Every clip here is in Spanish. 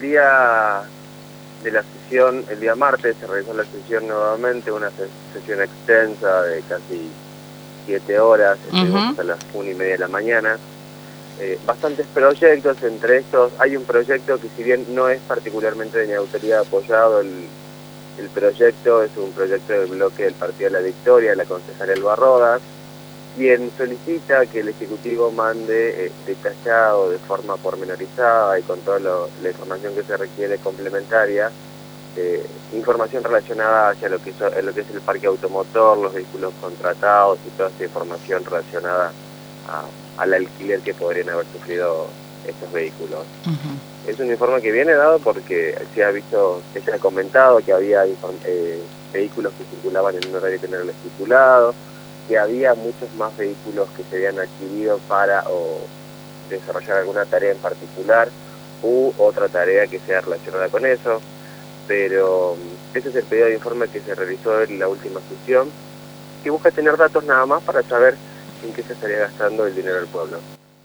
día de la sesión, el día martes, se realizó la sesión nuevamente, una sesión extensa de casi 7 horas, estuvimos hasta las 1:30 de la mañana. Bastantes proyectos, entre estos hay un proyecto que, si bien no es particularmente de mi autoridad apoyado, el proyecto es un proyecto del bloque del Partido de la Victoria, de la concejal Elba Rodas, quien solicita que el Ejecutivo mande detallado, de forma pormenorizada y con toda la información que se requiere complementaria, información relacionada hacia lo que es el parque automotor, los vehículos contratados y toda esta información relacionada al alquiler que podrían haber sufrido estos vehículos. Es un informe que viene dado porque se ha comentado que había vehículos que circulaban en un horario que no era el estipulado, que había muchos más vehículos que se habían adquirido para desarrollar alguna tarea en particular u otra tarea que sea relacionada con eso, pero ese es el pedido de informe que se realizó en la última sesión, que busca tener datos nada más para saber en qué se estaría gastando el dinero del pueblo.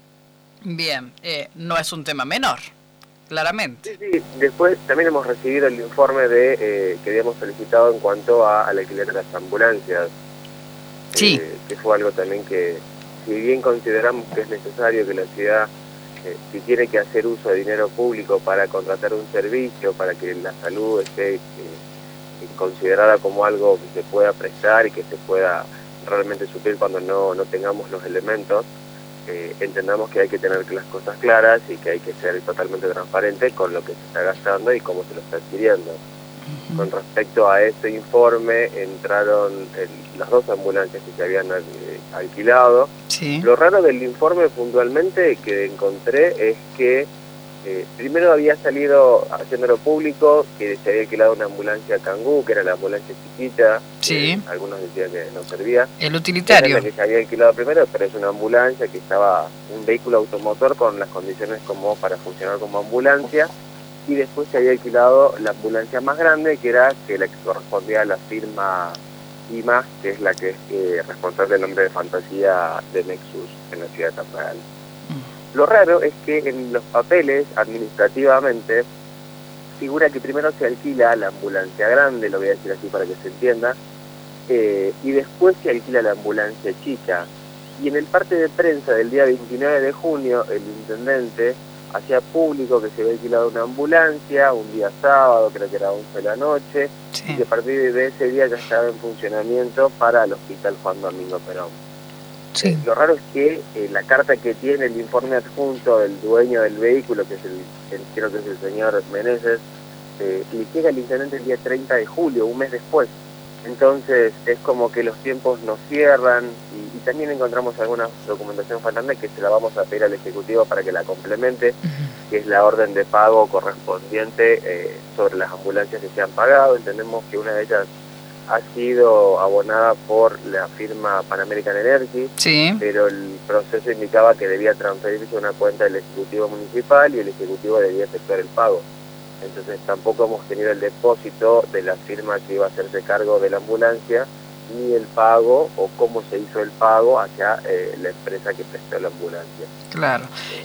Bien, no es un tema menor, claramente. Sí, después también hemos recibido el informe que habíamos solicitado en cuanto al alquiler de las ambulancias. Sí. Que fue algo también que, si bien consideramos que es necesario que la ciudad, si tiene que hacer uso de dinero público para contratar un servicio, para que la salud esté considerada como algo que se pueda prestar y que se pueda realmente suplir cuando no tengamos los elementos, entendamos que hay que tener las cosas claras y que hay que ser totalmente transparente con lo que se está gastando y cómo se lo está adquiriendo. Con respecto a este informe, entraron las 2 ambulancias que se habían alquilado. Sí. Lo raro del informe puntualmente que encontré es que primero había salido, haciéndolo público, que se había alquilado una ambulancia Kangoo, que era la ambulancia chiquita. Sí. Algunos decían que no servía. El utilitario. Era la que se había alquilado primero, pero es una ambulancia que estaba, un vehículo automotor con las condiciones como para funcionar como ambulancia. Y después se había alquilado la ambulancia más grande, que era la que correspondía a la firma IMAS, que es la que es responsable del nombre de fantasía de Nexus en la ciudad de Tartagal. Lo raro es que en los papeles, administrativamente, figura que primero se alquila la ambulancia grande, lo voy a decir así para que se entienda, y después se alquila la ambulancia chica. Y en el parte de prensa del día 29 de junio, el intendente hacía público que se había alquilado una ambulancia un día sábado, creo que era 11 de la noche, Sí. y que a partir de ese día ya estaba en funcionamiento para el Hospital Juan Domingo Perón. Sí. Lo raro es que la carta que tiene el informe adjunto del dueño del vehículo, que es creo que es el señor Meneses, le llega al intendente el día 30 de julio, un mes después. Entonces es como que los tiempos nos cierran y también encontramos alguna documentación faltante que se la vamos a pedir al Ejecutivo para que la complemente, que es la orden de pago correspondiente sobre las ambulancias que se han pagado. Entendemos que una de ellas ha sido abonada por la firma Pan American Energy, Sí. pero el proceso indicaba que debía transferirse a una cuenta del Ejecutivo Municipal y el Ejecutivo debía efectuar el pago. Entonces tampoco hemos tenido el depósito de la firma que iba a hacerse cargo de la ambulancia, ni el pago o cómo se hizo el pago hacia la empresa que prestó la ambulancia. Claro.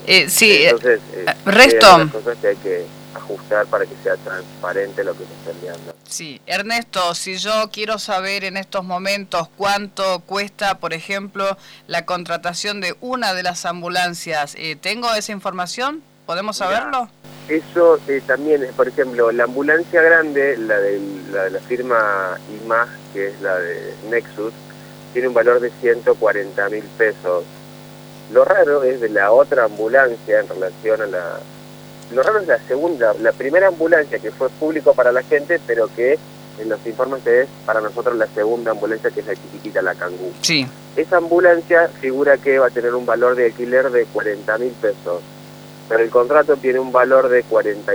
Sí, entonces, Resto. hay algunas cosas que hay que ajustar para que sea transparente lo que se está enviando. Sí, Ernesto, si yo quiero saber en estos momentos cuánto cuesta, por ejemplo, la contratación de una de las ambulancias, ¿tengo esa información? ¿Podemos saberlo? Eso también, por ejemplo, la ambulancia grande, la de la firma IMAS, que es la de Nexus, tiene un valor de 140.000 pesos. Lo raro es de la otra ambulancia en relación a la... Lo raro es la primera ambulancia que fue público para la gente, pero que en los informes es para nosotros la segunda ambulancia, que es la chiquitita, la Kangoo. Sí. Esa ambulancia figura que va a tener un valor de alquiler de 40.000 pesos. Pero el contrato tiene un valor de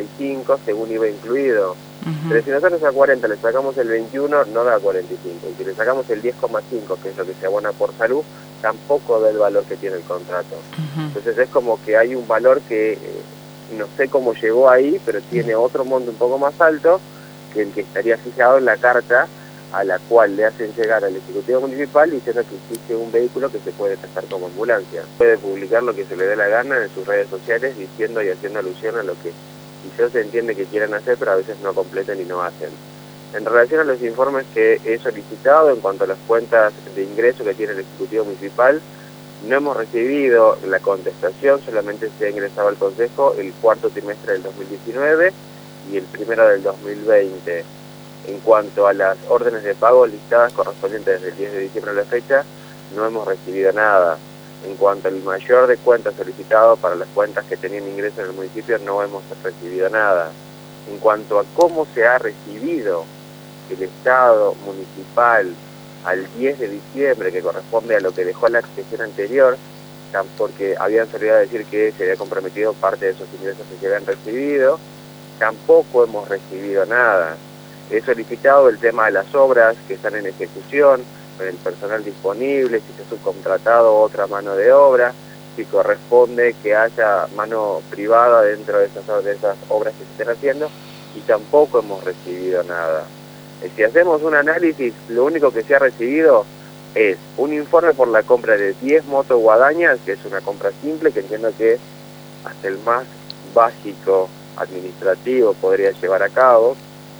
45 según IVA incluido. Pero si nosotros a 40 le sacamos el 21, no da 45. Y si le sacamos el 10,5, que es lo que se abona por salud, tampoco da el valor que tiene el contrato. Entonces es como que hay un valor que no sé cómo llegó ahí, pero tiene otro monto un poco más alto que el que estaría fijado en la carta a la cual le hacen llegar al Ejecutivo Municipal diciendo que existe un vehículo que se puede prestar como ambulancia. Puede publicar lo que se le dé la gana en sus redes sociales diciendo y haciendo alusión a lo que quizás se entiende que quieren hacer, pero a veces no completan y no hacen. En relación a los informes que he solicitado en cuanto a las cuentas de ingreso que tiene el Ejecutivo Municipal, no hemos recibido la contestación, solamente se ha ingresado al Consejo el cuarto trimestre del 2019 y el primero del 2020. En cuanto a las órdenes de pago listadas correspondientes desde el 10 de diciembre a la fecha, no hemos recibido nada. En cuanto al mayor de cuentas solicitado para las cuentas que tenían ingreso en el municipio, no hemos recibido nada. En cuanto a cómo se ha recibido el Estado municipal al 10 de diciembre, que corresponde a lo que dejó la gestión anterior, porque habían salido a decir que se había comprometido parte de esos ingresos que se habían recibido, tampoco hemos recibido nada. He solicitado el tema de las obras que están en ejecución, con el personal disponible, si se ha subcontratado otra mano de obra, si corresponde que haya mano privada dentro de esas obras que se están haciendo, y tampoco hemos recibido nada. Si hacemos un análisis, lo único que se ha recibido es un informe por la compra de 10 motos guadañas, que es una compra simple, que entiendo que hasta el más básico administrativo podría llevar a cabo,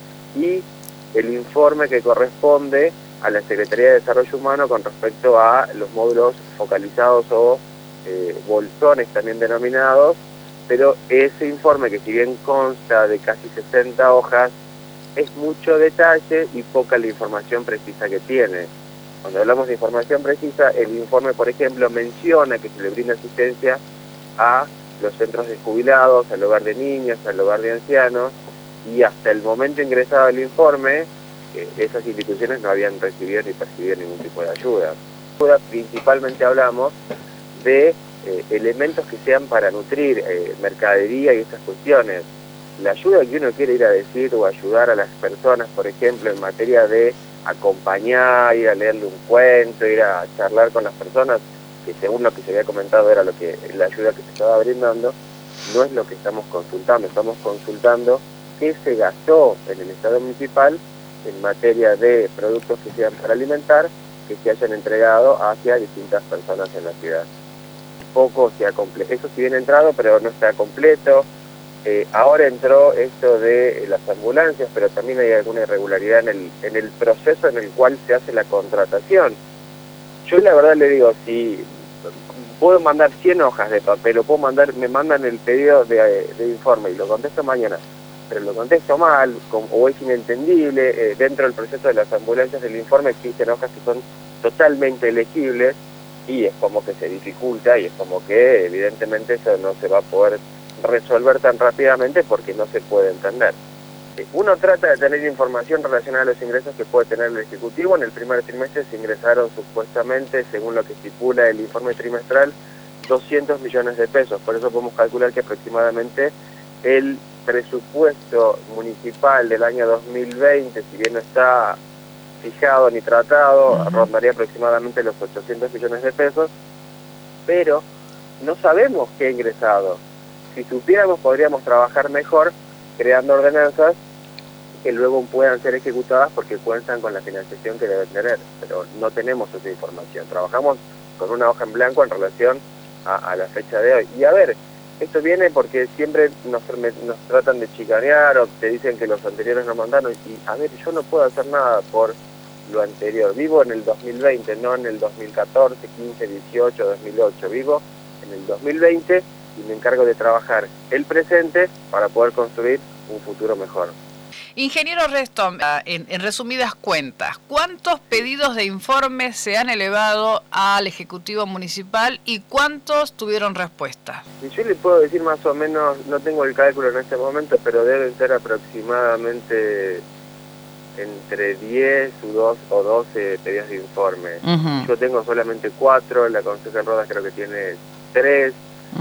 y el informe que corresponde a la Secretaría de Desarrollo Humano con respecto a los módulos focalizados o bolsones también denominados, pero ese informe, que si bien consta de casi 60 hojas, es mucho detalle y poca la información precisa que tiene. Cuando hablamos de información precisa, el informe, por ejemplo, menciona que se le brinda asistencia a los centros de jubilados, al hogar de niños, al hogar de ancianos, y hasta el momento ingresado el informe, esas instituciones no habían recibido ni percibido ningún tipo de ayuda. Principalmente hablamos de elementos que sean para nutrir mercadería y estas cuestiones. La ayuda que uno quiere ir a decir o ayudar a las personas, por ejemplo, en materia de acompañar, ir a leerle un cuento, ir a charlar con las personas, que según lo que se había comentado era la ayuda que se estaba brindando, no es lo que estamos consultando qué se gastó en el Estado municipal en materia de productos que sean para alimentar, que se hayan entregado hacia distintas personas en la ciudad. Poco se ha completo, eso sí bien entrado, pero no está completo. Ahora entró esto de las ambulancias, pero también hay alguna irregularidad en el proceso en el cual se hace la contratación. Yo la verdad le digo, si puedo mandar 100 hojas de papel, o me mandan el pedido de informe y lo contesto mañana, pero lo contesto mal, o es inentendible, dentro del proceso de las ambulancias del informe existen hojas que son totalmente legibles, y es como que se dificulta, y es como que evidentemente eso no se va a poder resolver tan rápidamente porque no se puede entender. Uno trata de tener información relacionada a los ingresos que puede tener el Ejecutivo. En el primer trimestre se ingresaron supuestamente, según lo que estipula el informe trimestral, 200 millones de pesos. Por eso podemos calcular que aproximadamente el presupuesto municipal del año 2020, si bien no está fijado ni tratado, rondaría aproximadamente los 800 millones de pesos, pero no sabemos qué ha ingresado. Si supiéramos, podríamos trabajar mejor creando ordenanzas que luego puedan ser ejecutadas porque cuentan con la financiación que deben tener, pero no tenemos esa información. Trabajamos con una hoja en blanco en relación a la fecha de hoy. Y a ver, esto viene porque siempre nos tratan de chicanear, o te dicen que los anteriores no mandaron, y a ver, yo no puedo hacer nada por lo anterior. Vivo en el 2020, no en el 2014, 15, 18, 2008. Vivo en el 2020 y me encargo de trabajar el presente para poder construir un futuro mejor. Ingeniero Restom, en resumidas cuentas, ¿cuántos pedidos de informes se han elevado al Ejecutivo Municipal y cuántos tuvieron respuesta? Y yo le puedo decir más o menos, no tengo el cálculo en este momento, pero deben ser aproximadamente entre 10 o 12 pedidos de informe. Yo tengo solamente 4, la concejal Rodas creo que tiene 3,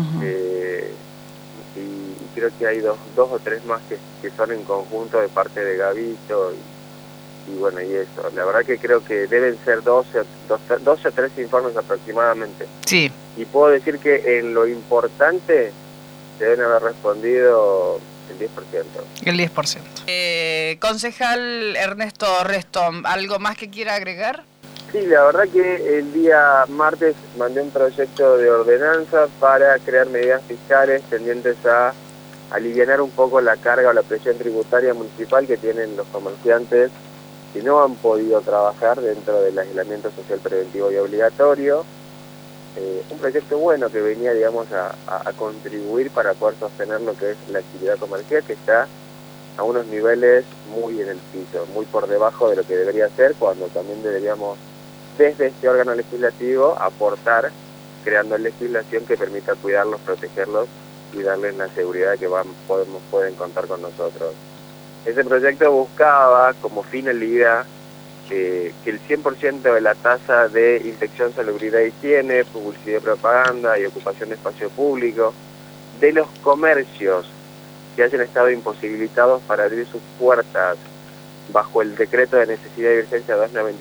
y creo que hay dos o tres más que son en conjunto de parte de Gavito, y bueno, y eso. La verdad que creo que deben ser 12 o 13 informes aproximadamente. Sí. Y puedo decir que en lo importante deben haber respondido el 10%. El 10%. Concejal Ernesto Restom, ¿algo más que quiera agregar? Sí, la verdad que el día martes mandé un proyecto de ordenanza para crear medidas fiscales tendientes a alivianar un poco la carga o la presión tributaria municipal que tienen los comerciantes que no han podido trabajar dentro del aislamiento social preventivo y obligatorio. Un proyecto bueno que venía, digamos, a contribuir para poder sostener lo que es la actividad comercial, que está a unos niveles muy en el piso, muy por debajo de lo que debería ser, cuando también deberíamos, desde este órgano legislativo, aportar, creando legislación que permita cuidarlos, protegerlos y darles la seguridad de que pueden contar con nosotros. Ese proyecto buscaba como finalidad que el 100% de la tasa de infección, salubridad e higiene, publicidad y propaganda y ocupación de espacio público de los comercios que hayan estado imposibilitados para abrir sus puertas bajo el decreto de necesidad y urgencia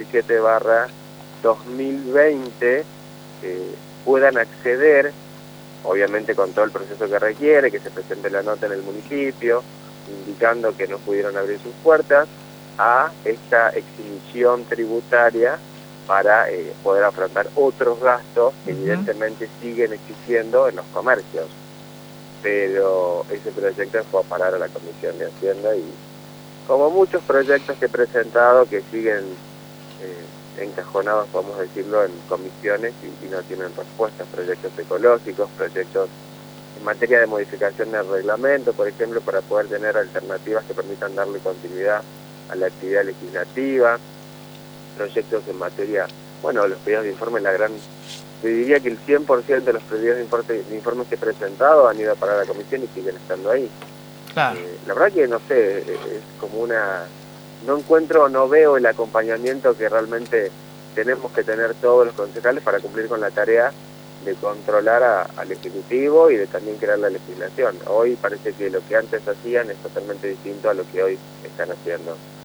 297/2020 puedan acceder, obviamente con todo el proceso que requiere, que se presente la nota en el municipio, indicando que no pudieron abrir sus puertas, a esta exhibición tributaria para poder afrontar otros gastos que evidentemente siguen existiendo en los comercios. Pero ese proyecto fue a parar a la Comisión de Hacienda y, como muchos proyectos que he presentado que siguen encajonados, podemos decirlo, en comisiones y no tienen respuestas, proyectos ecológicos, proyectos en materia de modificación del reglamento, por ejemplo, para poder tener alternativas que permitan darle continuidad a la actividad legislativa, proyectos en materia, bueno, los pedidos de informe, te diría que el 100% de los pedidos de informes que he presentado han ido a parar a la comisión y siguen estando ahí. Claro. La verdad que, no sé, es como no encuentro, no veo el acompañamiento que realmente tenemos que tener todos los concejales para cumplir con la tarea de controlar al Ejecutivo y de también crear la legislación. Hoy parece que lo que antes hacían es totalmente distinto a lo que hoy están haciendo.